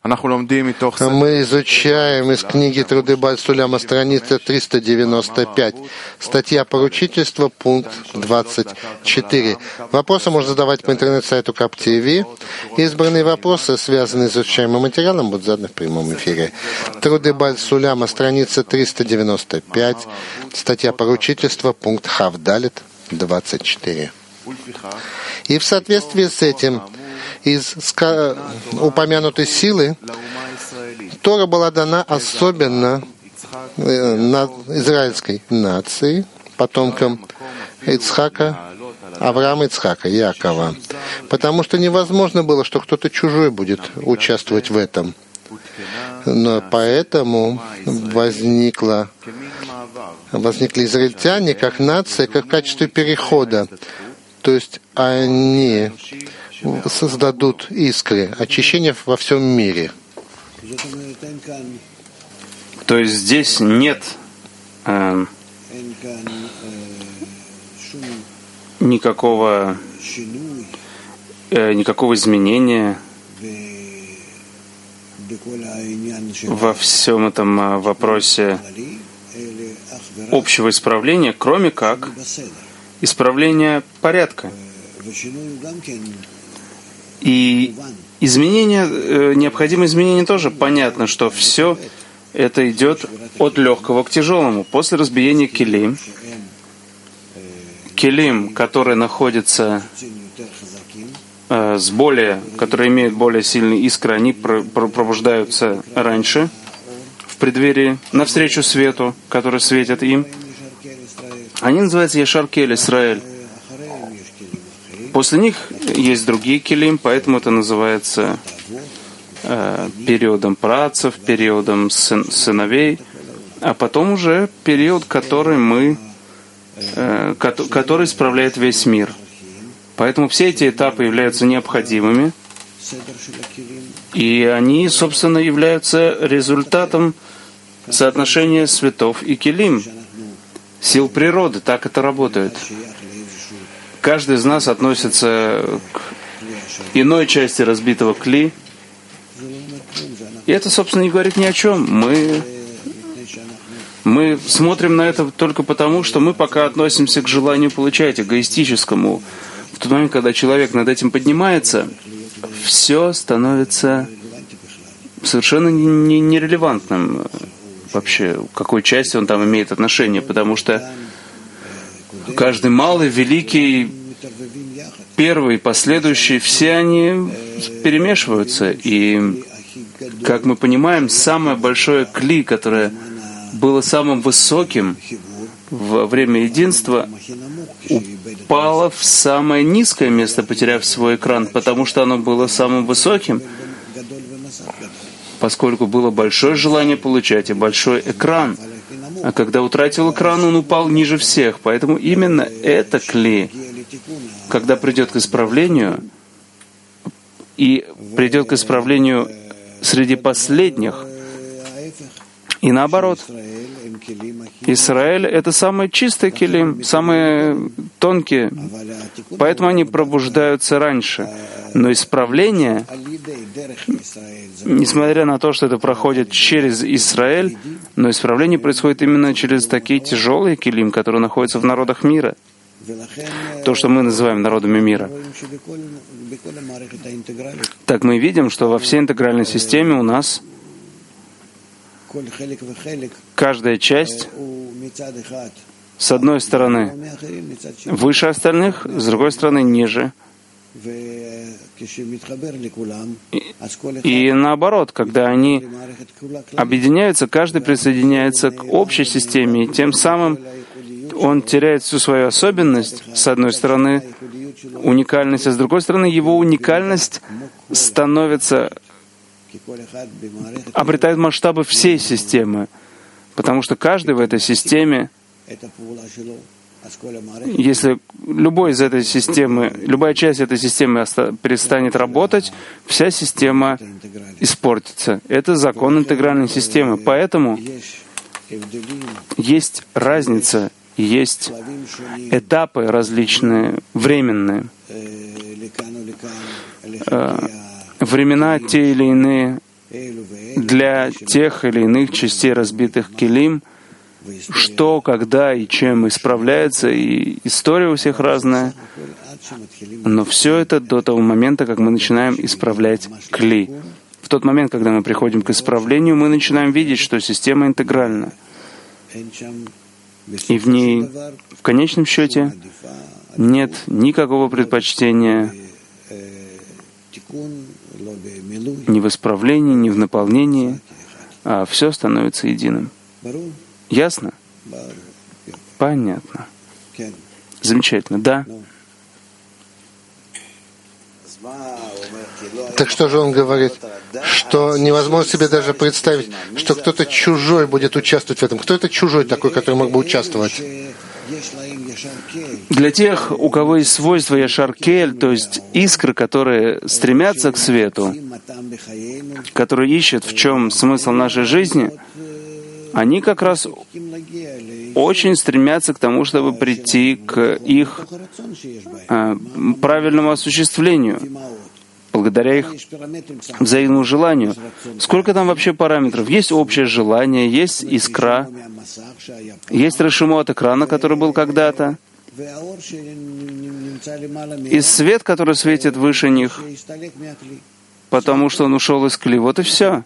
Мы изучаем из книги «Труды Бааль Суляма», страница 395, статья «Поручительство», пункт 24. Вопросы можно задавать по интернет-сайту КАП ТВ. Избранные вопросы, связанные с изучаемым материалом, будут заданы в прямом эфире. «Труды Бааль Суляма», страница 395, статья «Поручительство», пункт Хавдалит, 24. И в соответствии с этим, из упомянутой силы, Тора была дана особенно израильской нации, потомкам Ицхака, Авраама, Ицхака, Якова, потому что невозможно было, что кто-то чужой будет участвовать в этом. Но поэтому возникли израильтяне как нация, как в качестве перехода. То есть они создадут искры, очищения во всем мире. То есть здесь нет никакого изменения во всем этом вопросе общего исправления, кроме как исправления порядка. И необходимое изменение тоже понятно, что все это идет от легкого к тяжелому. После разбиения келим, которые находятся которые имеют более сильные искры, они пробуждаются раньше, в преддверии, навстречу свету, который светит им. Они называются Яшар Кель Исраэль. После них есть другие келим, поэтому это называется периодом працев, периодом сыновей, а потом уже период, который исправляет весь мир. Поэтому все эти этапы являются необходимыми, и они, собственно, являются результатом соотношения светов и келим, сил природы. Так это работает. Каждый из нас относится к иной части разбитого кли, и это, собственно, не говорит ни о чем. Мы смотрим на это только потому, что мы пока относимся к желанию получать, эгоистическому. В тот момент, когда человек над этим поднимается, все становится совершенно нерелевантным вообще, к какой части он там имеет отношение, потому что каждый малый, великий, первый, последующий, все они перемешиваются. И, как мы понимаем, самое большое кли, которое было самым высоким во время единства, упало в самое низкое место, потеряв свой экран, потому что оно было самым высоким, поскольку было большое желание получать и большой экран. А когда утратил экран, он упал ниже всех. Поэтому именно это кли, когда придет к исправлению, и придет к исправлению среди последних, и наоборот. Израиль — это самые чистые келим, самые тонкие, поэтому они пробуждаются раньше. Но исправление, несмотря на то, что это проходит через Израиль, но исправление происходит именно через такие тяжелые келим, которые находятся в народах мира. То, что мы называем народами мира. Так мы видим, что во всей интегральной системе у нас каждая часть, с одной стороны, выше остальных, с другой стороны, ниже. И наоборот, когда они объединяются, каждый присоединяется к общей системе, и тем самым он теряет всю свою особенность, с одной стороны, уникальность, а с другой стороны, его уникальность обретает масштабы всей системы, потому что каждый в этой системе, если любая часть этой системы перестанет работать, вся система испортится. Это закон интегральной системы. Поэтому есть разница, есть этапы различные, временные. Времена те или иные для тех или иных частей разбитых келим, что, когда и чем исправляется, и история у всех разная. Но все это до того момента, как мы начинаем исправлять кли. В тот момент, когда мы приходим к исправлению, мы начинаем видеть, что система интегральна. И в ней, в конечном счете, нет никакого предпочтения ни в исправлении, ни в наполнении, а все становится единым. Ясно? Понятно. Замечательно, да. Так что же он говорит? Что невозможно себе даже представить, что кто-то чужой будет участвовать в этом. Кто это чужой такой, который мог бы участвовать? Для тех, у кого есть свойство яшар-кель, то есть искры, которые стремятся к свету, которые ищут, в чем смысл нашей жизни, они как раз очень стремятся к тому, чтобы прийти к их правильному осуществлению, благодаря их взаимному желанию. Сколько там вообще параметров? Есть общее желание, есть искра, есть решимо от экрана, который был когда-то, и свет, который светит выше них, потому что он ушел из кли. Вот и все.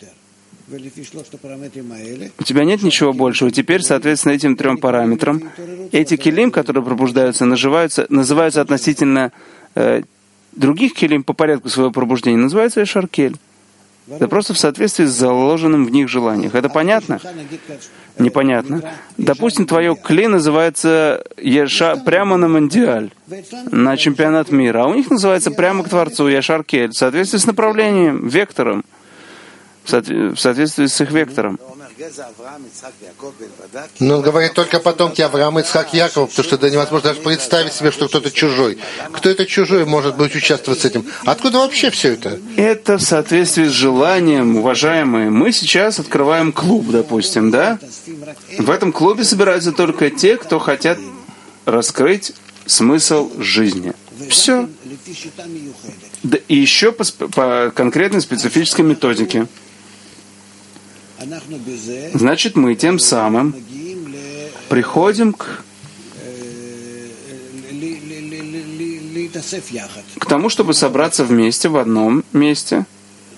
У тебя нет ничего большего. Теперь, соответственно, этим 3 параметрам, эти келим, которые пробуждаются, называются относительно других келим по порядку своего пробуждения, называются яшар-кель. Это просто в соответствии с заложенным в них желанием. Это понятно? Непонятно. Допустим, твое кли называется прямо на Мондиаль, на чемпионат мира, а у них называется прямо к Творцу, яшар-кель, в соответствии с направлением, вектором, в соответствии с их вектором. Но он говорит только потомки Авраама, Ицхак, Якова, потому что это невозможно даже представить себе, что кто-то чужой. Кто это чужой может быть участвовать с этим? Откуда вообще все это? Это в соответствии с желанием, уважаемые. Мы сейчас открываем клуб, допустим, да? В этом клубе собираются только те, кто хотят раскрыть смысл жизни. Все. Да, и еще по конкретной специфической методике. Значит, мы тем самым приходим к тому, чтобы собраться вместе в одном месте.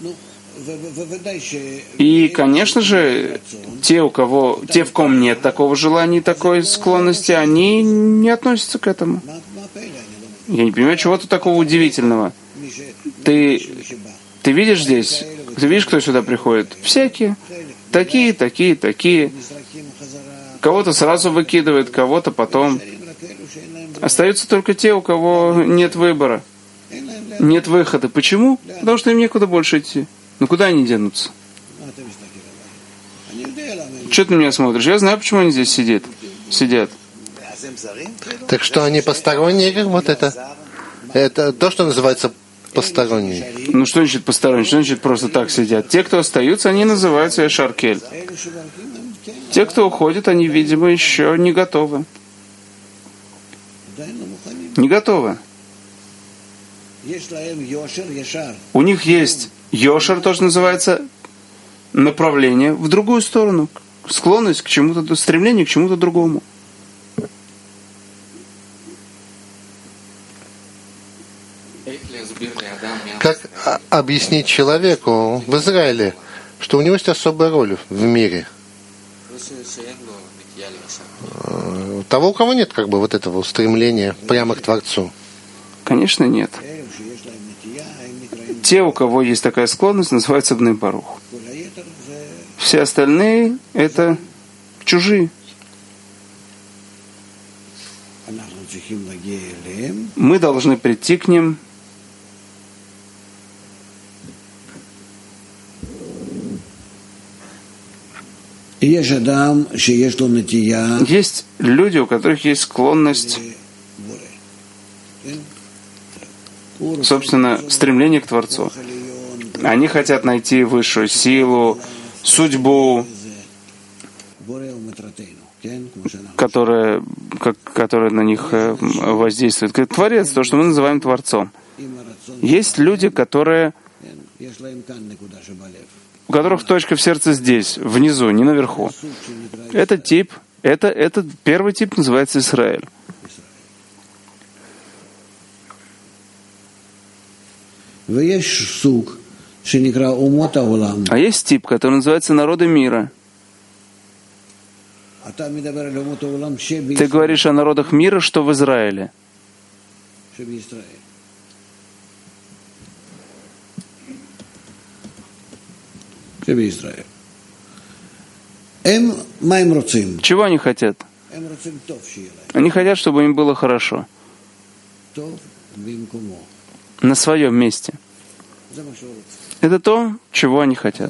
И, конечно же, те, в ком нет такого желания и такой склонности, они не относятся к этому. Я не понимаю, чего тут такого удивительного. Ты видишь здесь? Ты видишь, кто сюда приходит? Всякие. Такие. Кого-то сразу выкидывают, кого-то потом. Остаются только те, у кого нет выбора, нет выхода. Почему? Потому что им некуда больше идти. Ну куда они денутся? Что ты на меня смотришь? Я знаю, почему они здесь сидят. Так что они посторонние, как вот это? Это то, что называется посторонние. Ну что значит посторонние? Что значит просто так сидят? Те, кто остаются, они называются яшар-кель. Те, кто уходит, они, видимо, еще не готовы. Не готовы. У них есть йошер, тоже называется, направление в другую сторону, склонность к чему-то, стремление к чему-то другому. Как объяснить человеку в Израиле, что у него есть особая роль в мире? Того, у кого нет как бы вот этого устремления прямо к Творцу. Конечно, нет. Те, у кого есть такая склонность, называются бней барух. Все остальные — это чужие. Мы должны прийти к ним. Есть люди, у которых есть склонность, собственно, стремление к Творцу. Они хотят найти высшую силу, судьбу, которая на них воздействует. Как Творец, то, что мы называем Творцом. Есть люди, которые у которых точка в сердце здесь, внизу, не наверху. Этот тип, этот первый тип называется Израиль. А есть тип, который называется народы мира. Ты говоришь о народах мира, что в Израиле. Чего они хотят? Они хотят, чтобы им было хорошо. На своем месте. Это то, чего они хотят.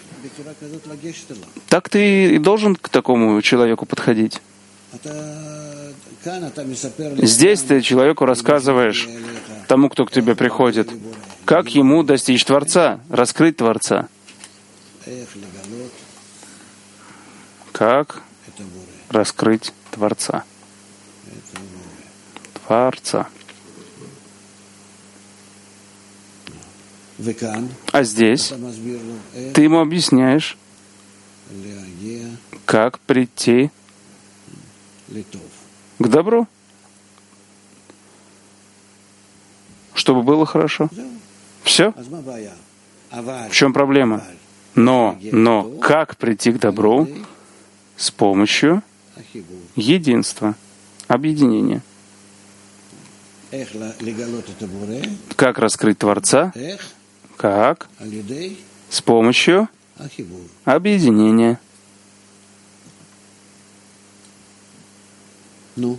Так ты и должен к такому человеку подходить. Здесь ты человеку рассказываешь, тому, кто к тебе приходит, как ему достичь Творца, раскрыть Творца. Как раскрыть Творца. Творца. А здесь ты ему объясняешь, как прийти к добру, чтобы было хорошо. Все? В чем проблема? Но как прийти к добру? С помощью единства, объединения. Как раскрыть Творца? Как? С помощью объединения. Ну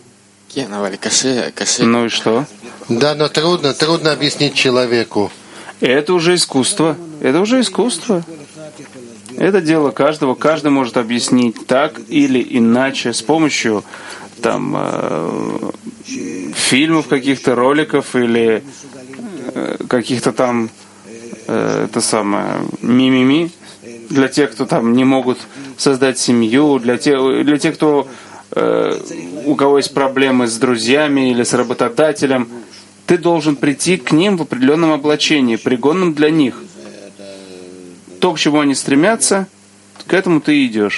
и что? Да, но трудно объяснить человеку. Это уже искусство. Это уже искусство. Это дело каждого. Каждый может объяснить так или иначе с помощью фильмов, каких-то роликов или каких-то там мимими для тех, кто там не могут создать семью, для тех, кто у кого есть проблемы с друзьями или с работодателем. Ты должен прийти к ним в определенном облачении, пригодном для них. То, к чему они стремятся, к этому ты идешь.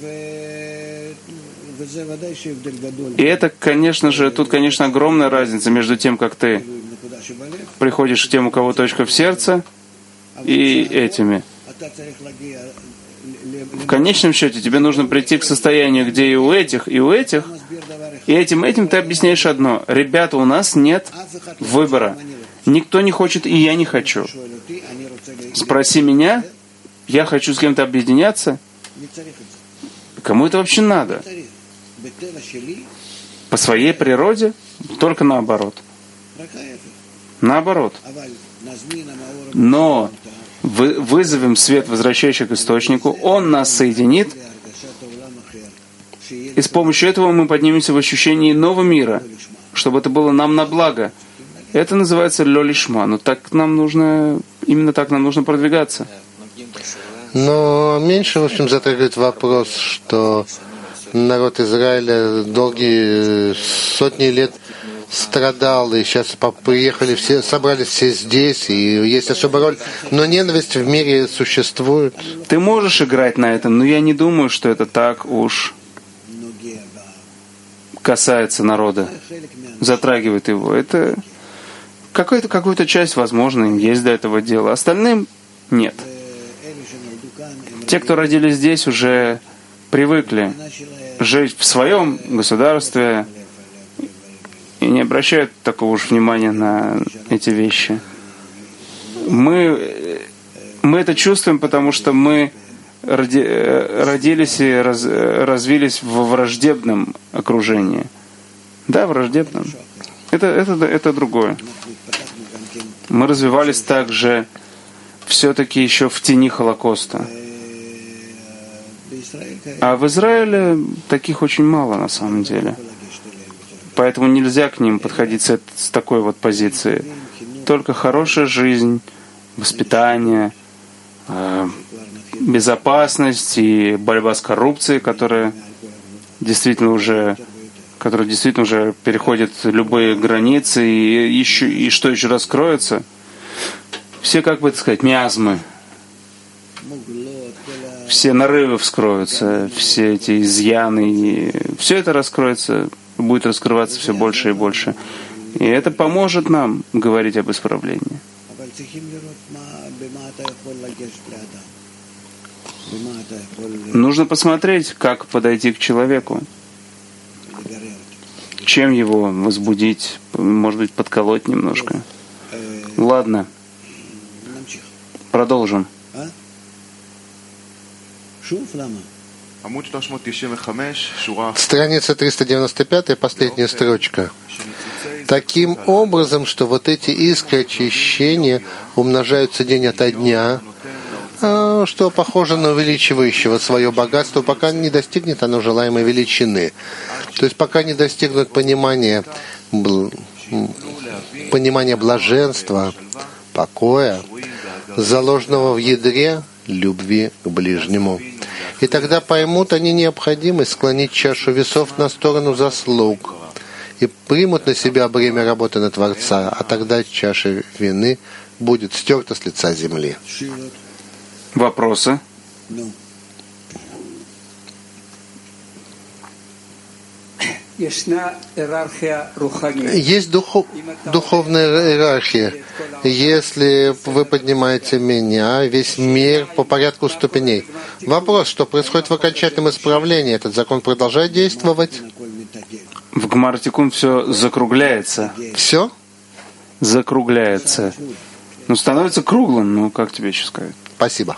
И это, конечно же, тут, конечно, огромная разница между тем, как ты приходишь к тем, у кого точка в сердце, и этими. В конечном счете тебе нужно прийти к состоянию, где и у этих, и этим ты объясняешь одно. Ребята, у нас нет выбора. Никто не хочет, и я не хочу. Спроси меня, я хочу с кем-то объединяться. Кому это вообще надо? По своей природе только наоборот. Наоборот. Но вызовем свет, возвращающий к источнику, он нас соединит, и с помощью этого мы поднимемся в ощущение иного мира, чтобы это было нам на благо. Это называется лёлишма. Но именно так нам нужно продвигаться. Но меньше, в общем, затрагивает вопрос, что народ Израиля долгие сотни лет страдал, и сейчас приехали все, собрались все здесь, и есть особая роль. Но ненависть в мире существует. Ты можешь играть на этом, но я не думаю, что это так уж касается народа, затрагивает его. Это какую-то часть, возможно, им есть до этого дела. Остальным нет. Те, кто родились здесь, уже привыкли жить в своем государстве и не обращают такого уж внимания на эти вещи. Мы это чувствуем, потому что мы родились и развились в враждебном окружении. Да, враждебном. Это другое. Мы развивались также все-таки еще в тени Холокоста. А в Израиле таких очень мало на самом деле. Поэтому нельзя к ним подходить с такой вот позиции. Только хорошая жизнь, воспитание, безопасность и борьба с коррупцией, которая действительно уже переходит любые границы и что еще раскроется. все, как бы это сказать, миазмы, все нарывы вскроются, все эти изъяны, и все это раскроется, будет раскрываться все больше и больше. И это поможет нам говорить об исправлении. Нужно посмотреть, как подойти к человеку, чем его возбудить, может быть, подколоть немножко. Ладно, продолжим. Страница 395, последняя строчка. Таким образом, что вот эти искры очищения умножаются день ото дня, что похоже на увеличивающего свое богатство, пока не достигнет оно желаемой величины. То есть пока не достигнут понимания блаженства, покоя, заложенного в ядре любви к ближнему. И тогда поймут они необходимость склонить чашу весов на сторону заслуг и примут на себя бремя работы на Творца, а тогда чаша вины будет стерта с лица земли. Вопросы? Есть духовная иерархия. Если вы поднимаете меня, весь мир по порядку ступеней. Вопрос, что происходит в окончательном исправлении? Этот закон продолжает действовать? В Гмар Тикун все закругляется. Все? Закругляется. Ну, становится круглым, ну, как тебе еще сказать? Спасибо.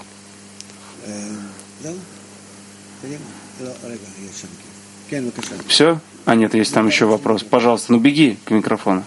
Все? А нет, есть там еще вопрос. Пожалуйста, ну беги к микрофону.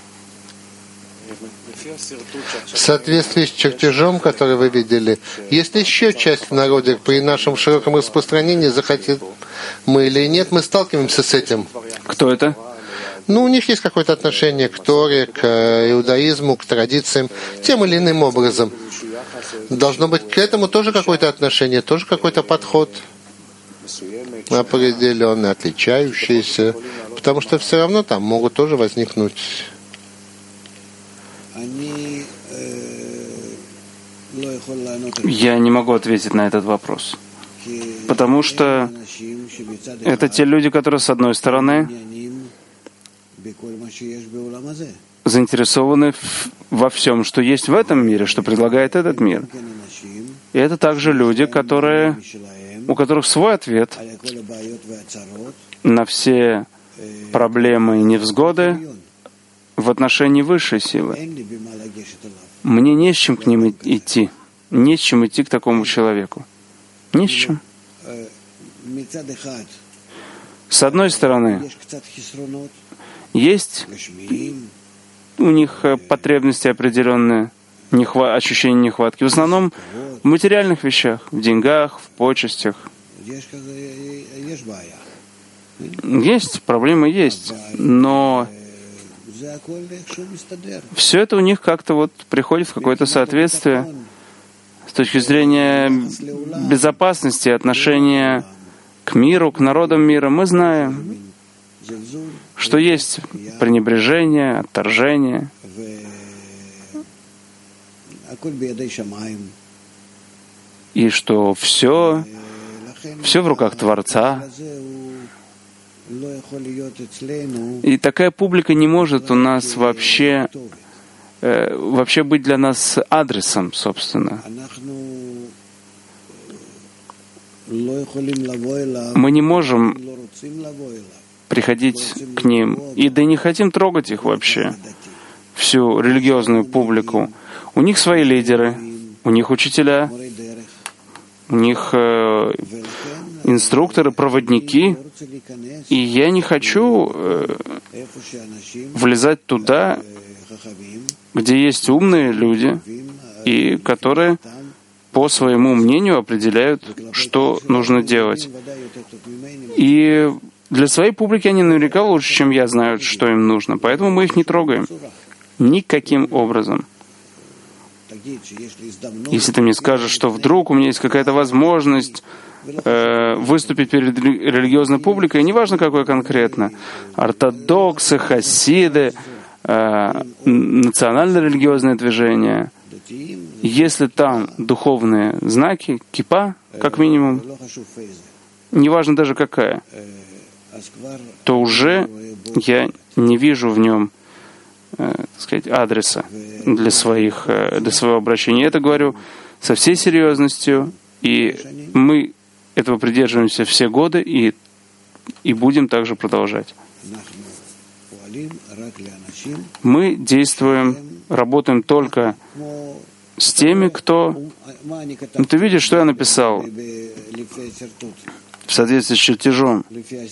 В соответствии с чертежом, который вы видели, есть еще часть в народе, при нашем широком распространении, захотим мы или нет, мы сталкиваемся с этим. Кто это? Ну, у них есть какое-то отношение к Торе, к иудаизму, к традициям, тем или иным образом. Должно быть к этому тоже какое-то отношение, тоже какой-то подход определенный, отличающийся, потому что все равно там могут тоже возникнуть. Я не могу ответить на этот вопрос, потому что это те люди, которые, с одной стороны, заинтересованы во всем, что есть в этом мире, что предлагает этот мир. И это также люди, у которых свой ответ на все проблемы и невзгоды в отношении высшей силы. Мне не с чем к ним идти, не с чем идти к такому человеку. Ни с чем. С одной стороны, есть у них потребности определенные, ощущение нехватки. В основном в материальных вещах, в деньгах, в почестях. Есть, проблемы есть, но все это у них как-то вот приходит в какое-то соответствие с точки зрения безопасности, отношения к миру, к народам мира. Мы знаем, что есть пренебрежение, отторжение. И что все в руках Творца. И такая публика не может у нас вообще быть для нас адресом, собственно. Мы не можем приходить к ним, и да и не хотим трогать их вообще, всю религиозную публику. У них свои лидеры, у них учителя, у них инструкторы, проводники, и я не хочу влезать туда, где есть умные люди, и которые по своему мнению определяют, что нужно делать. И для своей публики они наверняка лучше, чем я, знают, что им нужно, поэтому мы их не трогаем никаким образом. Если ты мне скажешь, что вдруг у меня есть какая-то возможность выступить перед религиозной публикой, неважно какой конкретно, ортодоксы, хасиды, национально-религиозное движение, Если там духовные знаки, кипа, как минимум, неважно даже какая, то уже я не вижу в нем, так сказать, адреса для своего обращения. Я это говорю со всей серьезностью, и мы этого придерживаемся все годы и будем также продолжать. Мы действуем, работаем только с теми, кто... Ну, ты видишь, что я написал в соответствии с чертежом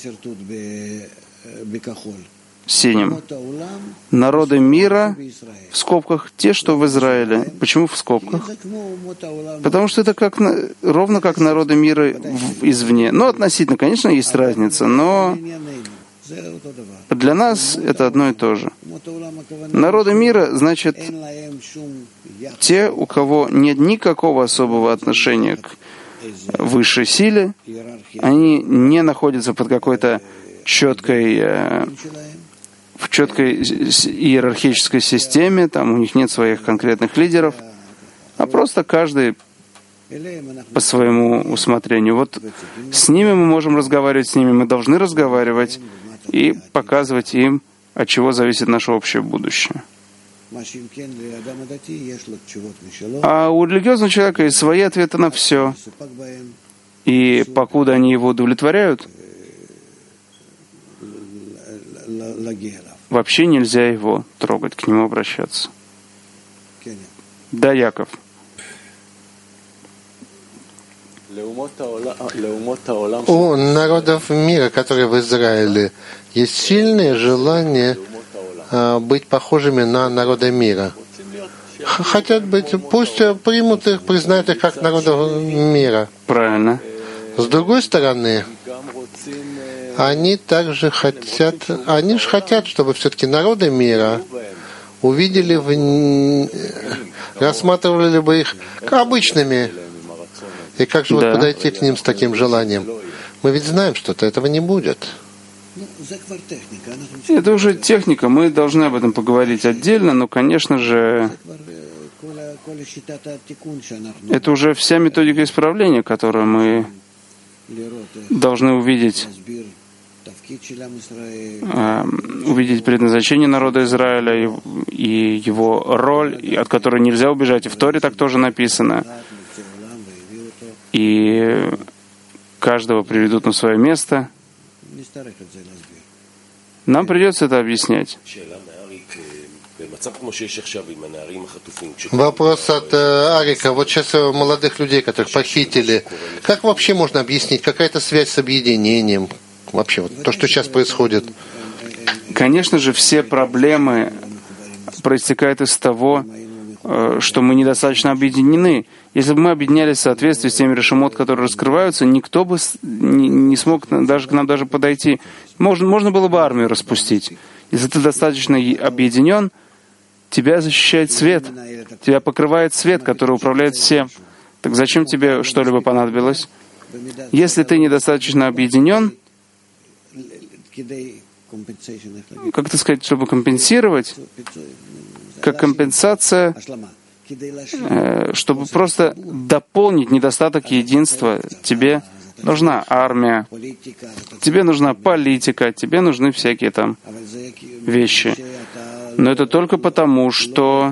синим. Народы мира, в скобках, те, что в Израиле. Почему в скобках? Потому что это ровно как народы мира извне. Ну, относительно, конечно, есть разница, но для нас это одно и то же. Народы мира, значит, те, у кого нет никакого особого отношения к высшей силе, они не находятся под какой-то в четкой иерархической системе, там у них нет своих конкретных лидеров, а просто каждый по своему усмотрению. Вот с ними мы можем разговаривать, с ними мы должны разговаривать и показывать им, от чего зависит наше общее будущее. А у религиозного человека есть свои ответы на все. И покуда они его удовлетворяют, вообще нельзя его трогать, к нему обращаться. Да, Яков. У народов мира, которые в Израиле, есть сильное желание быть похожими на народы мира. Хотят быть, пусть примут их, признают их как народов мира. Правильно. С другой стороны, они также хотят, они же хотят, чтобы все-таки народы мира увидели, рассматривали бы их обычными. И как же вот подойти к ним с таким желанием? Мы ведь знаем, что этого не будет. Это уже техника, мы должны об этом поговорить отдельно, но, конечно же, это уже вся методика исправления, которую мы должны увидеть предназначение народа Израиля и его роль, от которой нельзя убежать. И в Торе так тоже написано. И каждого приведут на свое место. Нам придется это объяснять. Вопрос от Арика. Вот сейчас молодых людей, которых похитили, как вообще можно объяснить? Какая-то связь с объединением? Вообще, вот то, что сейчас происходит. Конечно же, все проблемы проистекают из того, что мы недостаточно объединены. Если бы мы объединялись в соответствии с теми решимот, которые раскрываются, никто бы не смог даже к нам даже подойти. Можно было бы армию распустить. Если ты достаточно объединен, тебя защищает свет, тебя покрывает свет, который управляет всем. Так зачем тебе что-либо понадобилось? Если ты недостаточно объединен, как это сказать, чтобы компенсировать, как компенсация, чтобы просто дополнить недостаток единства, тебе нужна армия, тебе нужна политика, тебе нужны всякие там вещи. Но это только потому, что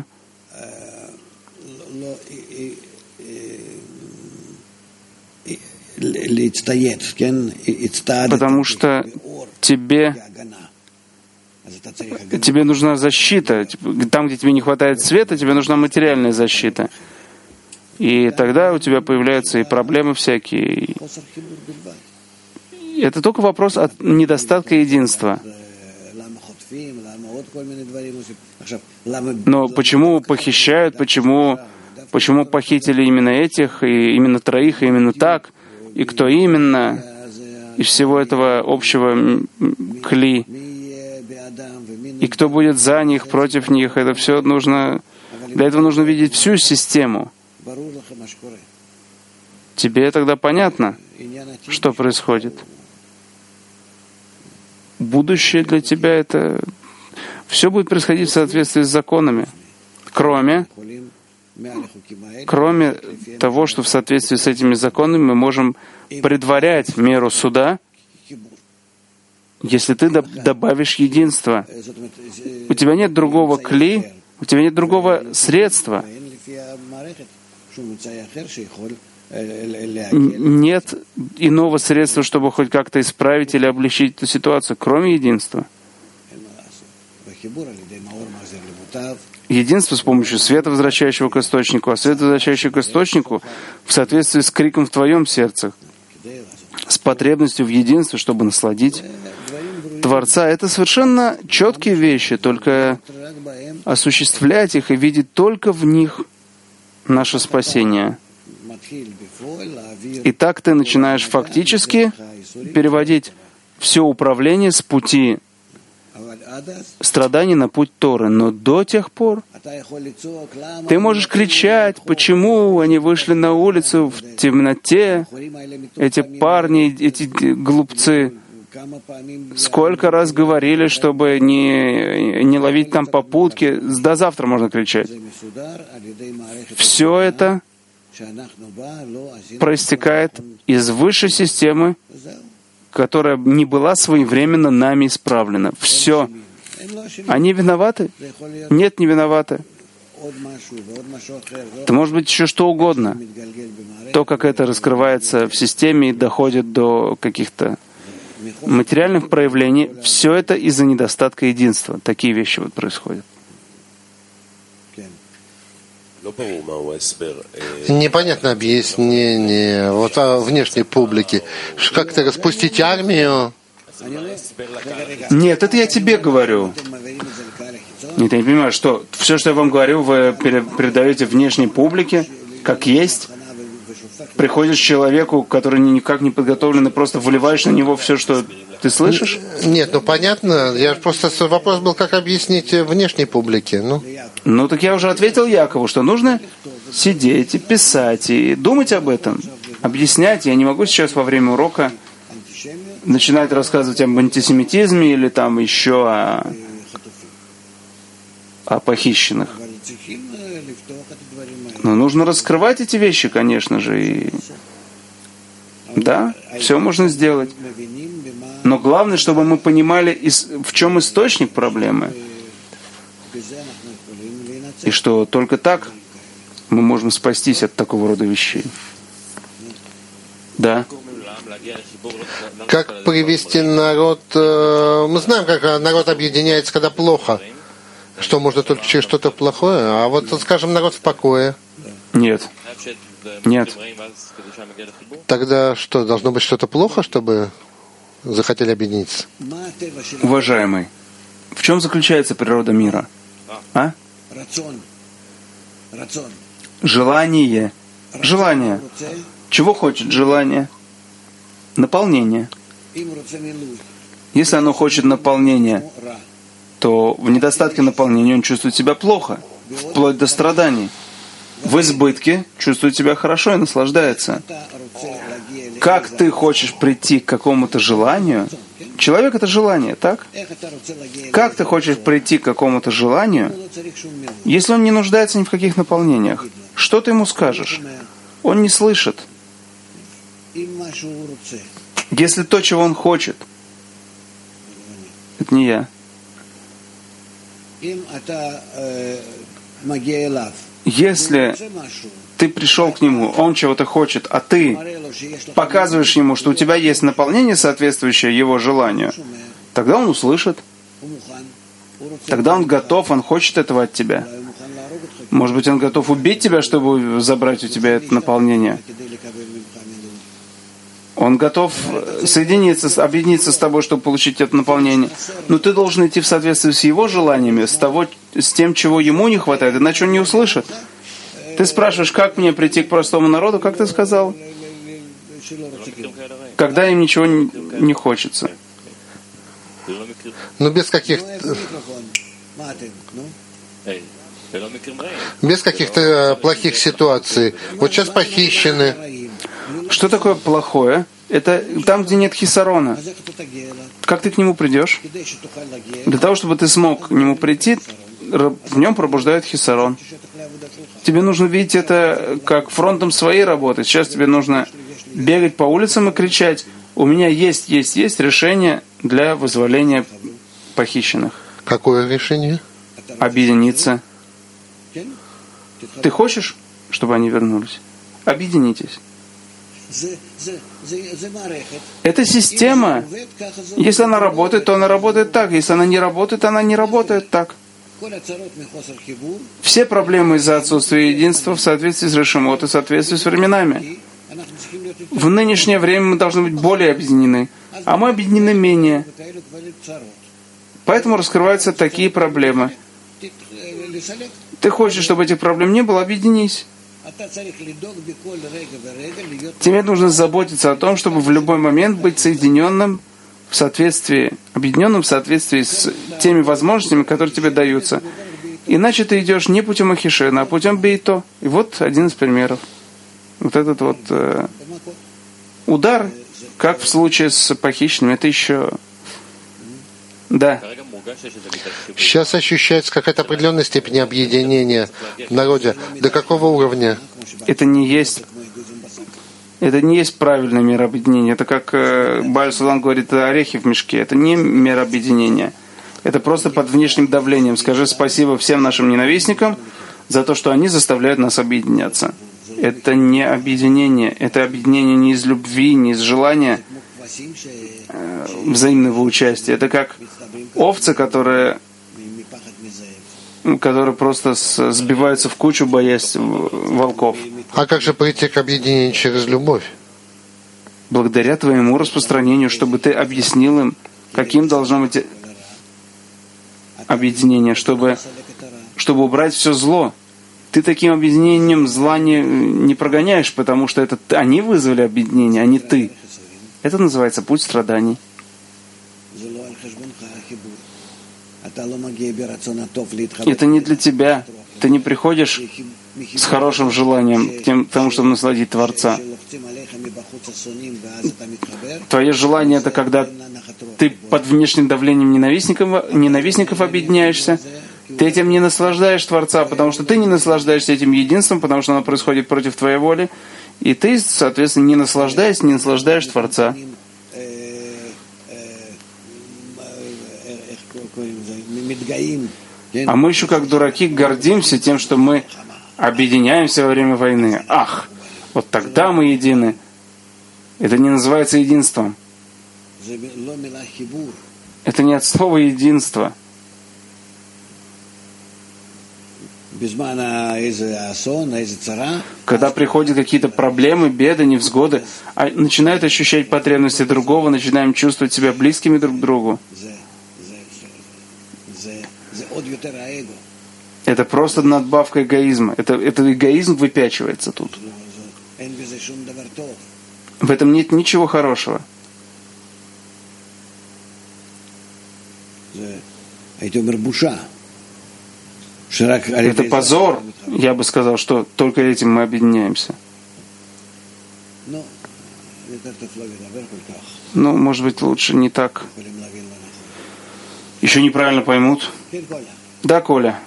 тебе нужна защита. Там, где тебе не хватает света, тебе нужна материальная защита. И тогда у тебя появляются и проблемы всякие. Это только вопрос от недостатка единства. Но почему похищают, почему похитили именно этих, и именно троих, и именно так, и кто именно, из всего этого общего кли, и кто будет за них, против них, это все нужно, для этого нужно видеть всю систему. Тебе тогда понятно, что происходит. Будущее для тебя — это все будет происходить в соответствии с законами, кроме кроме того, что в соответствии с этими законами мы можем предварять меру суда, если ты добавишь единство. У тебя нет другого кли, у тебя нет другого средства. Нет иного средства, чтобы хоть как-то исправить или облегчить эту ситуацию, кроме единства. Единство с помощью света, возвращающего к источнику, а свет, возвращающий к источнику, в соответствии с криком в твоем сердце, с потребностью в единстве, чтобы насладить Творца. Это совершенно четкие вещи, только осуществлять их и видеть только в них наше спасение. И так ты начинаешь фактически переводить все управление с пути страданий на путь Торы. Но до тех пор ты можешь кричать, почему они вышли на улицу в темноте, эти парни, эти глупцы. Сколько раз говорили, чтобы не ловить там попутки. До завтра можно кричать. Все это проистекает из высшей системы, которая не была своевременно нами исправлена. Все. Они виноваты? Нет, не виноваты. Это может быть еще что угодно. То, как это раскрывается в системе и доходит до каких-то материальных проявлений, все это из-за недостатка единства. Такие вещи вот происходят. Непонятно объяснение вот внешней публики. Как-то распустить армию? Нет, это я тебе говорю. Нет, я не понимаю, что все, что я вам говорю, вы передаете внешней публике, как есть. Приходишь к человеку, который никак не подготовлен, и просто выливаешь на него все, что ты слышишь? Нет, ну понятно. Я просто вопрос был, как объяснить внешней публике. Ну так я уже ответил Якову, что нужно сидеть и писать, и думать об этом, объяснять. Я не могу сейчас во время урока начинать рассказывать об антисемитизме или там еще о похищенных. Но нужно раскрывать эти вещи, конечно же. И да, все можно сделать. Но главное, чтобы мы понимали, в чем источник проблемы. И что только так мы можем спастись от такого рода вещей. Да. Как привести народ... Мы знаем, как народ объединяется, когда плохо. Что можно только через что-то плохое? А вот, скажем, народ в покое. Нет. Нет. Тогда что, должно быть что-то плохо, чтобы захотели объединиться? Уважаемый, в чем заключается природа мира? А? Желание. Желание. Чего хочет желание? Наполнение. Если оно хочет наполнения, то в недостатке наполнения он чувствует себя плохо, вплоть до страданий. В избытке чувствует себя хорошо и наслаждается. Как ты хочешь прийти к какому-то желанию? Человек — это желание, так? Как ты хочешь прийти к какому-то желанию, если он не нуждается ни в каких наполнениях? Что ты ему скажешь? Он не слышит. Если то, чего он хочет, это не я. Если ты пришел к нему, он чего-то хочет, а ты показываешь ему, что у тебя есть наполнение, соответствующее его желанию, тогда он услышит. Тогда он готов, он хочет этого от тебя. Может быть, он готов убить тебя, чтобы забрать у тебя это наполнение. Он готов объединиться с тобой, чтобы получить это наполнение. Но ты должен идти в соответствии с его желаниями, с тем, чего ему не хватает, иначе он не услышит. Ты спрашиваешь, как мне прийти к простому народу, как ты сказал? Когда им ничего не хочется. Ну, без каких-то плохих ситуаций. Вот сейчас похищены. Что такое плохое? Это там, где нет хисарона. Как ты к нему придешь? Для того, чтобы ты смог к нему прийти, в нем пробуждает хисарон. Тебе нужно видеть это как фронтом своей работы. Сейчас тебе нужно бегать по улицам и кричать: у меня есть решение для вызволения похищенных. Какое решение? Объединиться. Ты хочешь, чтобы они вернулись? Объединитесь. Это система. Если она работает, то она работает так. Если она не работает так. Все проблемы из-за отсутствия единства в соответствии с Решимот и в соответствии с временами. В нынешнее время мы должны быть более объединены, а мы объединены менее. Поэтому раскрываются такие проблемы. Ты хочешь, чтобы этих проблем не было, объединись. Тебе нужно заботиться о том, чтобы в любой момент быть соединенным в соответствии, объединенным в соответствии с теми возможностями, которые тебе даются. Иначе ты идешь не путем Ахишена, а путем Бейто. И вот один из примеров. Вот этот вот удар, как в случае с похищенными, это еще... Да. Сейчас ощущается какая-то определенная степень объединения в народе. До какого уровня? Это не есть правильное мера объединения. Это как Бааль Сулам говорит, орехи в мешке. Это не мера объединения. Это просто под внешним давлением. Скажи спасибо всем нашим ненавистникам за то, что они заставляют нас объединяться. Это не объединение. Это объединение не из любви, не из желания взаимного участия. Это как овцы, которые просто сбиваются в кучу, боясь волков. А как же прийти к объединению через любовь? Благодаря твоему распространению, чтобы ты объяснил им, каким должно быть объединение, чтобы убрать все зло. Ты таким объединением зла не прогоняешь, потому что это они вызвали объединение, а не ты. Это называется путь страданий. Это не для тебя. Ты не приходишь с хорошим желанием к тому, чтобы насладить Творца. Твое желание — это когда ты под внешним давлением ненавистников объединяешься. Ты этим не наслаждаешь Творца, потому что ты не наслаждаешься этим единством, потому что оно происходит против твоей воли. И ты, соответственно, не наслаждаешь Творца. А мы еще как дураки гордимся тем, что мы объединяемся во время войны. Ах, вот тогда мы едины. Это не называется единством. Это не от слова единство. Когда приходят какие-то проблемы, беды, невзгоды, начинают ощущать потребности другого, начинаем чувствовать себя близкими друг к другу. Это просто надбавка эгоизма. Это эгоизм выпячивается тут. В этом нет ничего хорошего. Это позор, я бы сказал, что только этим мы объединяемся. Ну, может быть, лучше не так. Еще неправильно поймут. Да, Коля.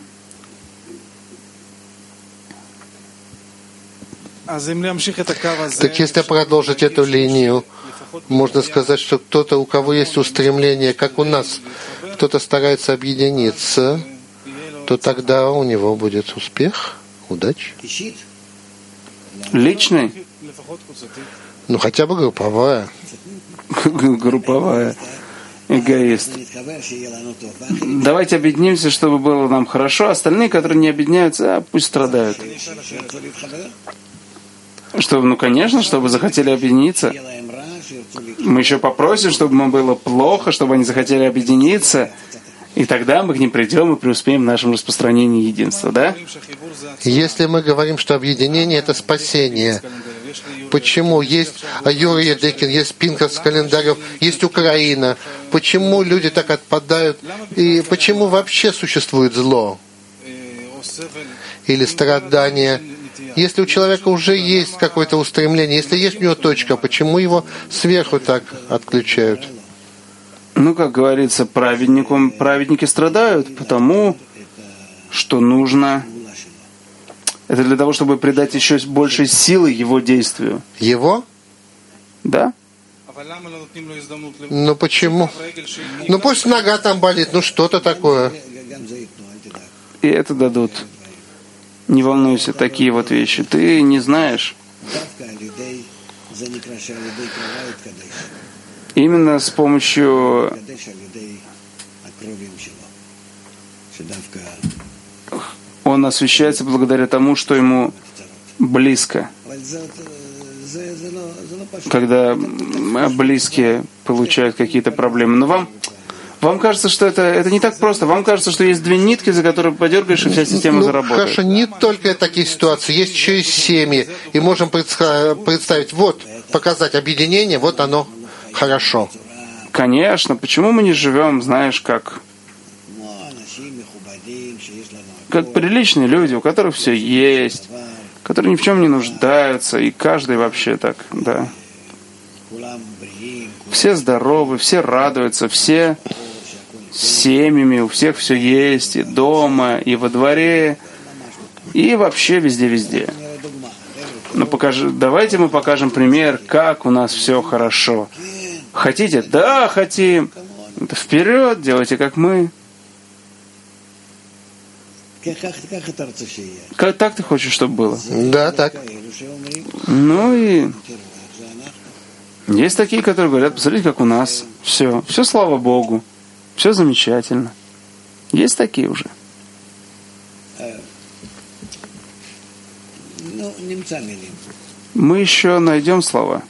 Так если продолжить эту линию, можно сказать, что кто-то, у кого есть устремление, как у нас, кто-то старается объединиться, то тогда у него будет успех, удача. Личный? Ну, хотя бы групповая. Групповая. Эгоист. Давайте объединимся, чтобы было нам хорошо. Остальные, которые не объединяются, пусть страдают. Чтобы, конечно, чтобы захотели объединиться. Мы еще попросим, чтобы им было плохо, чтобы они захотели объединиться. И тогда мы к ним придем и преуспеем в нашем распространении единства, да? Если мы говорим, что объединение — это спасение, почему есть Юрий Декин, есть Пинхас Календарев, есть Украина? Почему люди так отпадают? И почему вообще существует зло? Или страдания? Если у человека уже есть какое-то устремление, если есть у него точка, почему его сверху так отключают? Ну, как говорится, праведники страдают, потому что нужно, это для того, чтобы придать еще больше силы его действию. Его? Да? Ну почему? Ну пусть нога там болит, ну что-то такое. И это дадут. Не волнуйся, такие вот вещи. Ты не знаешь. Именно с помощью он освещается благодаря тому, что ему близко. Когда близкие получают какие-то проблемы. Но вам кажется, что это не так просто. Вам кажется, что есть две нитки, за которые подергаешь, и вся система заработает. Хорошо, не только такие ситуации, есть еще и семьи. И можем представить, вот, показать объединение, вот оно хорошо. Конечно. Почему мы не живем, знаешь, как приличные люди, у которых все есть, которые ни в чем не нуждаются, и каждый вообще так, да. Все здоровы, все радуются, все с семьями, у всех все есть, и дома, и во дворе, и вообще везде-везде. Но давайте мы покажем пример, как у нас все хорошо. Хотите? Да, хотим. Вперед, делайте как мы. Как так ты хочешь, чтобы было? Да, так. Ну и есть такие, которые говорят, посмотрите, как у нас. Все, слава Богу. Все замечательно. Есть такие уже. Мы еще найдем слова.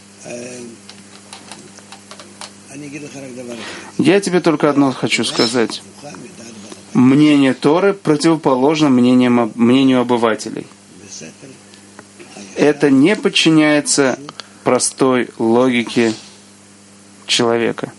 Я тебе только одно хочу сказать. Мнение Торы противоположно мнению обывателей. Это не подчиняется простой логике человека.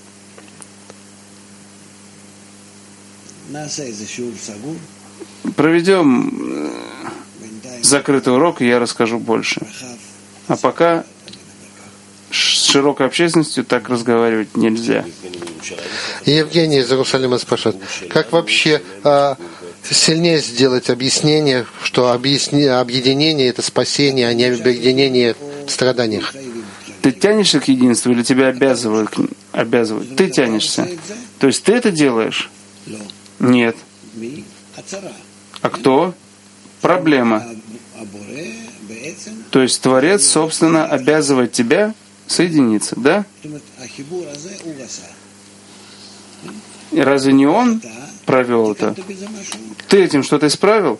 Проведем закрытый урок, и я расскажу больше. А пока с широкой общественностью так разговаривать нельзя. Евгений из Иерусалима спрашивает, как вообще сильнее сделать объяснение, что объединение — это спасение, а не объединение в страданиях? Ты тянешься к единству или тебя обязывают? Ты тянешься. То есть ты это делаешь? Нет. А кто? Проблема. То есть Творец, собственно, обязывает тебя соединиться, да? И разве не Он провел это? Ты этим что-то исправил?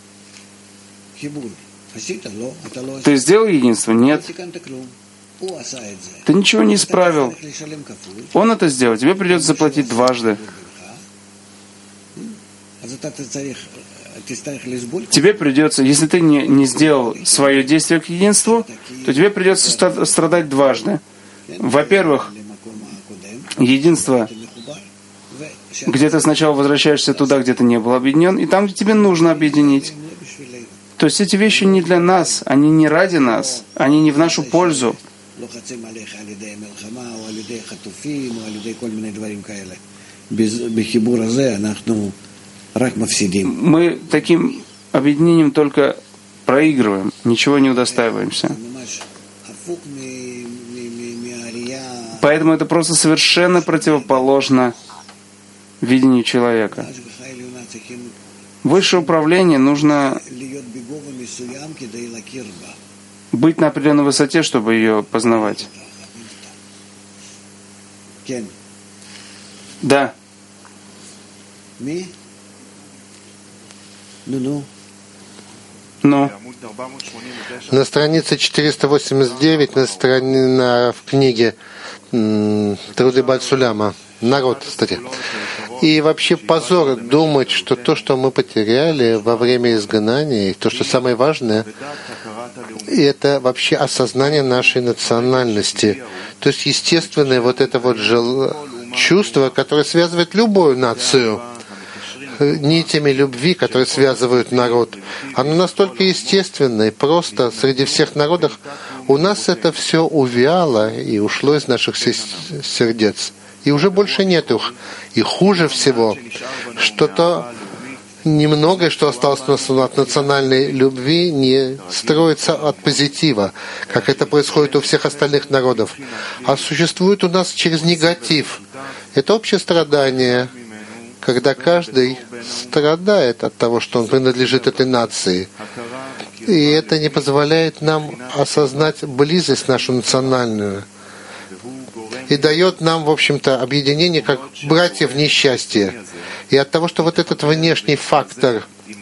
Ты сделал единство? Нет. Ты ничего не исправил. Он это сделал. Тебе придется заплатить дважды. Тебе придется, если ты не сделал свое действие к единству, то тебе придется страдать дважды. Во-первых, единство, где ты сначала возвращаешься туда, где ты не был объединен, и там, где тебе нужно объединить. То есть эти вещи не для нас, они не ради нас, они не в нашу пользу. Мы таким объединением только проигрываем, ничего не удостаиваемся. Поэтому это просто совершенно противоположно видению человека. Высшее управление нужно быть на определенной высоте, чтобы ее познавать. Да. Ну. На странице 489 в книге «Труды Бальсуляма». Народ, кстати. И вообще позор думать, что то, что мы потеряли во время изгнания, и то, что самое важное, это вообще осознание нашей национальности. То есть естественное вот это вот чувство, которое связывает любую нацию, нитями любви, которые связывают народ. Оно настолько естественное, просто среди всех народов у нас это все увяло и ушло из наших сердец. И уже больше нет их. И хуже всего, что-то немногое, что осталось у нас от национальной любви, не строится от позитива, как это происходит у всех остальных народов, а существует у нас через негатив. Это общее страдание, когда каждый страдает от того, что он принадлежит этой нации. И это не позволяет нам осознать близость нашу национальную. И дает нам, в общем-то, объединение как братья в несчастье. И от того, что вот этот внешний фактор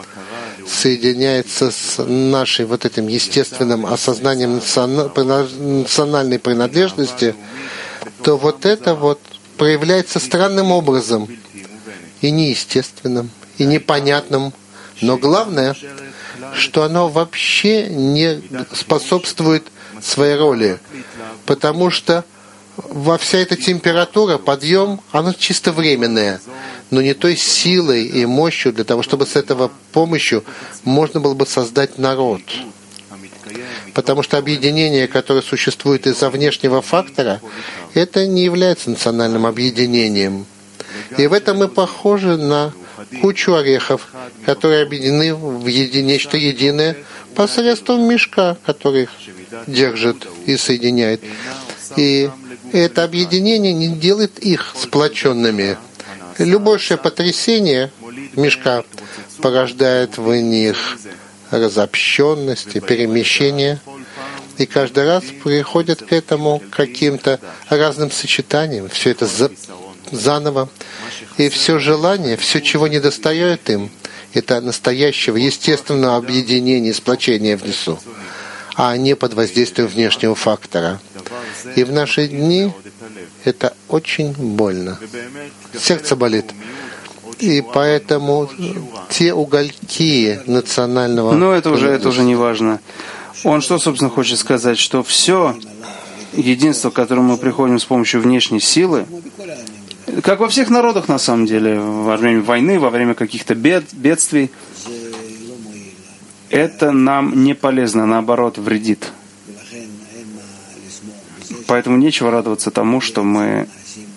соединяется с нашей вот этим естественным осознанием национальной принадлежности, то вот это вот проявляется странным образом, и неестественным, и непонятным. Но главное, что оно вообще не способствует своей роли, потому что во вся эта температура, подъем, она чисто временная, но не той силой и мощью для того, чтобы с этого помощью можно было бы создать народ. Потому что объединение, которое существует из-за внешнего фактора, это не является национальным объединением. И в этом мы похожи на кучу орехов, которые объединены в нечто единое посредством мешка, который их держит и соединяет. И это объединение не делает их сплоченными. Любое потрясение мешка порождает в них разобщенность и перемещение. И каждый раз приходят к этому каким-то разным сочетаниям. Все это заново. И все желание, все, чего недостает им, это настоящего, естественного объединения и сплочения внизу, а не под воздействием внешнего фактора. И в наши дни это очень больно. Сердце болит. И поэтому те угольки национального... Но это уже не важно. Он что, собственно, хочет сказать? Что все единство, к которому мы приходим с помощью внешней силы, как во всех народах, на самом деле, во время войны, во время каких-то бедствий, это нам не полезно, наоборот, вредит. Поэтому нечего радоваться тому, что мы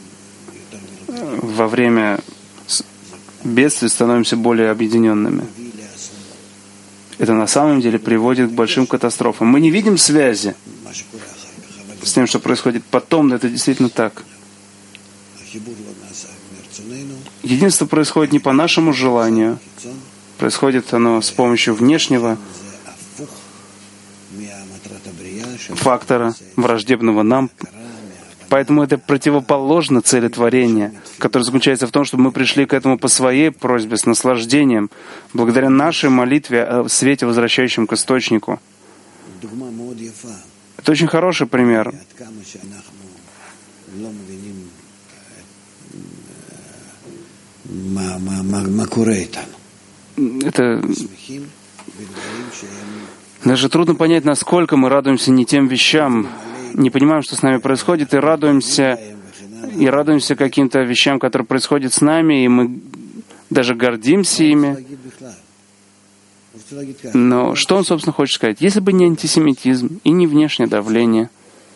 во время бедствий становимся более объединенными. Это на самом деле приводит к большим катастрофам. Мы не видим связи с тем, что происходит потом, но это действительно так. Единство происходит не по нашему желанию, происходит оно с помощью внешнего фактора, враждебного нам. Поэтому это противоположно цели творения, которое заключается в том, чтобы мы пришли к этому по своей просьбе, с наслаждением, благодаря нашей молитве о свете, возвращающем к источнику. Это очень хороший пример. Это даже трудно понять, насколько мы радуемся не тем вещам, не понимаем, что с нами происходит, и радуемся каким-то вещам, которые происходят с нами, и мы даже гордимся ими. Но что он, собственно, хочет сказать? Если бы не антисемитизм и не внешнее давление,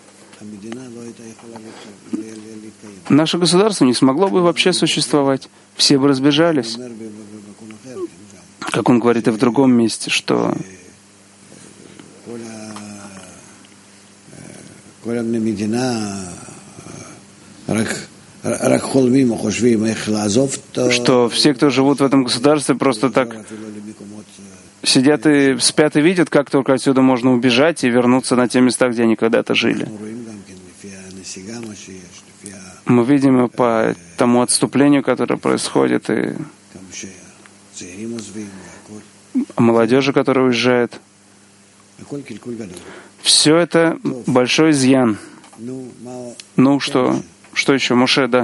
наше государство не смогло бы вообще существовать. Все бы разбежались. Как он говорит и в другом месте, что все, кто живут в этом государстве, просто так сидят и спят и видят, как только отсюда можно убежать и вернуться на те места, где они когда-то жили. Мы видим по тому отступлению, которое происходит, и молодежи, которая уезжает. Все это большой изъян. Ну, что еще? Моше, да.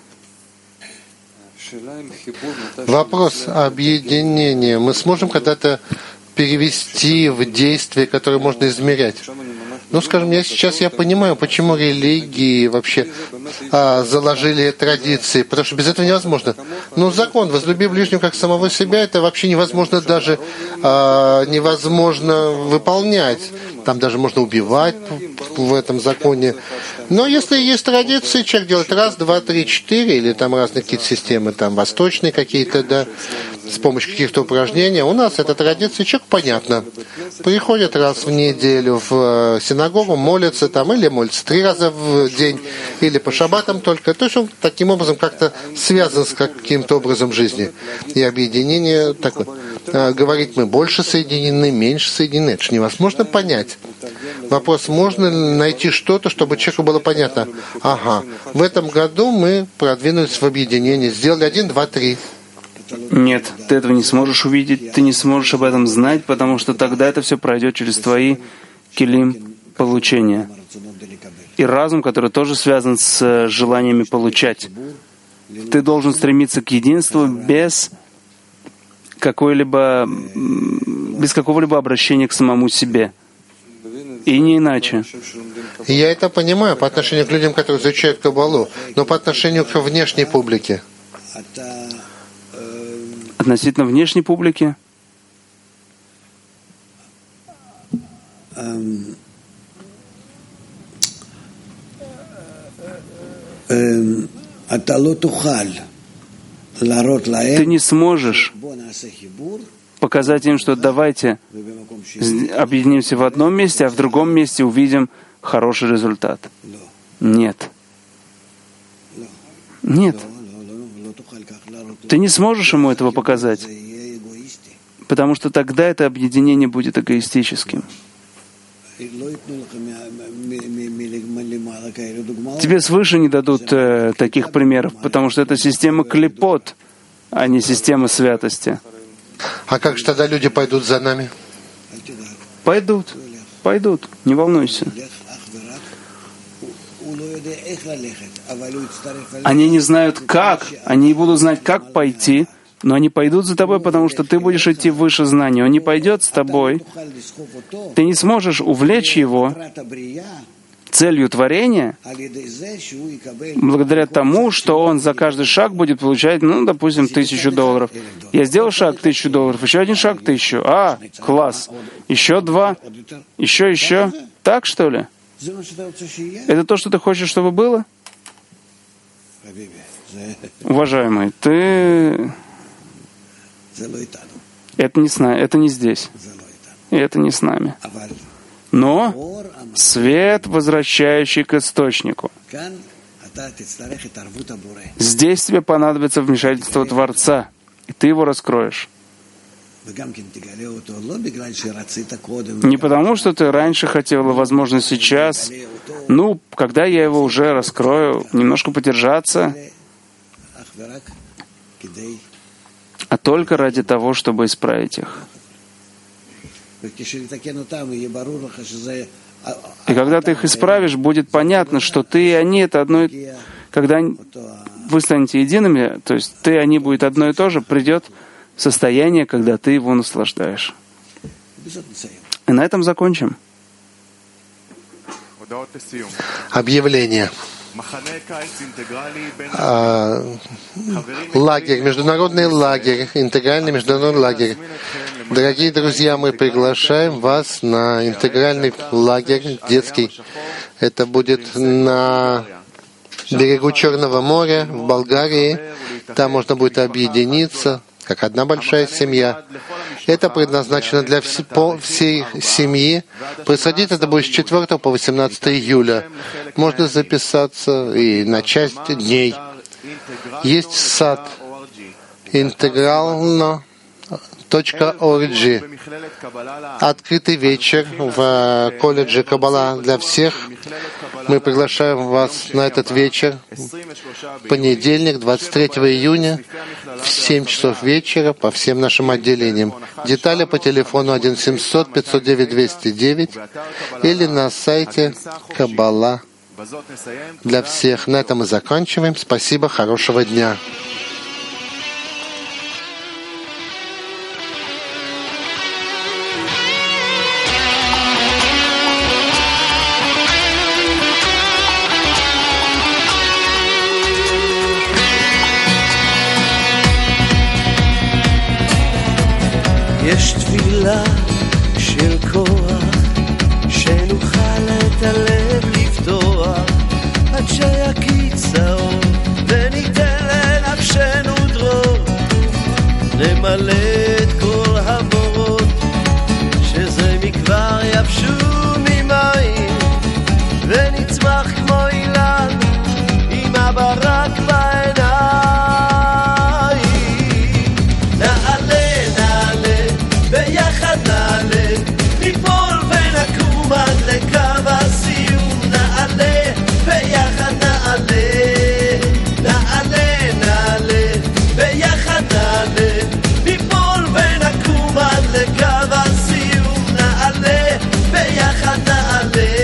Вопрос объединения мы сможем когда-то перевести в действие, которое можно измерять? Ну, скажем, я понимаю, почему религии вообще заложили традиции, потому что без этого невозможно. Но закон «возлюби ближнего как самого себя» это вообще невозможно даже невозможно выполнять. там даже можно убивать в этом законе. Но если есть традиции, человек делает раз, два, три, четыре, или там разные какие-то системы, там восточные какие-то, да, с помощью каких-то упражнений. У нас эта традиция, человек понятно. Приходит раз в неделю в синагогу, молится там, или молится 3 раза в день, или по шаббатам только. То есть он таким образом как-то связан с каким-то образом жизни. И объединение такое. Говорить мы больше соединены, меньше соединены. Это же невозможно понять. Вопрос, можно ли найти что-то, чтобы человеку было понятно? Ага, в этом году мы продвинулись в объединении, сделали 1, 2, 3. Нет, ты этого не сможешь увидеть, ты не сможешь об этом знать, потому что тогда это все пройдет через твои килим получения. И разум, который тоже связан с желаниями получать. Ты должен стремиться к единству без какого-либо обращения к самому себе. И не иначе. Я это понимаю по отношению к людям, которые изучают Каббалу, но по отношению к внешней публике. Относительно внешней публики? Ты не сможешь показать им, что давайте объединимся в одном месте, а в другом месте увидим хороший результат. Нет. Нет. Ты не сможешь ему этого показать, потому что тогда это объединение будет эгоистическим. Тебе свыше не дадут таких примеров, потому что это система клипот, а не система святости. А как же тогда люди пойдут за нами? Пойдут, не волнуйся. Они не знают как, они не будут знать, как пойти, но они пойдут за тобой, потому что ты будешь идти выше знаний. Он не пойдет с тобой. Ты не сможешь увлечь его целью творения благодаря тому, что он за каждый шаг будет получать, допустим, $1000. Я сделал шаг, $1000, еще один шаг, 1000. Класс. Еще 2, еще. Так, что ли? Это то, что ты хочешь, чтобы было? Уважаемый, это не здесь. И это не с нами. Но свет, возвращающий к источнику. Здесь тебе понадобится вмешательство Творца, и ты его раскроешь. Не потому, что ты раньше хотел, возможно, сейчас. Когда я его уже раскрою, немножко подержаться, а только ради того, чтобы исправить их. И когда ты их исправишь, будет понятно, что ты и они — это одно и... Когда вы станете едиными, то есть ты и они будет одно и то же, придет состояние, когда ты его наслаждаешь. И на этом закончим. Объявление. Лагерь, международный лагерь, интегральный международный лагерь. Дорогие друзья, мы приглашаем вас на интегральный лагерь детский. Это будет на берегу Черного моря, в Болгарии. Там можно будет объединиться, как одна большая семья. Это предназначено для всей семьи. Происходить это будет с 4 по 18 июля. Можно записаться и на часть дней. Есть сад интегрально.org. Открытый вечер в колледже Каббала для всех. Мы приглашаем вас на этот вечер. Понедельник, 23 июня, в 7 часов вечера по всем нашим отделениям. Детали по телефону 1-700-509-209 или на сайте Каббала для всех. На этом мы заканчиваем. Спасибо, хорошего дня. יש תפילה של כוח נשמח כמו אילן עם הברק בעיניים. נעלה, נעלה, ביחד נעלה, ניפול ונקום עד לקו הסיום. נעלה, ביחד נעלה, נעלה, נעלה, ביחד נעלה, ניפול ונקום עד לקו הסיום. נעלה, ביחד נעלה.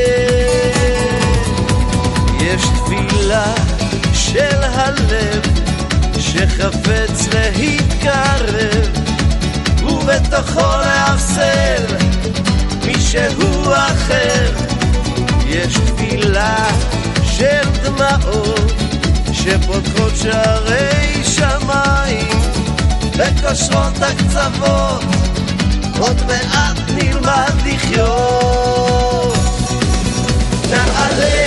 יש תפילה של הלב שחפץ להתקרב ובתוכו להפסל מישהו אחר. יש תפילה של דמעות שפותחות שערי שמיים וקושרות הקצוות, עוד מעט נלמד לחיות. נעלה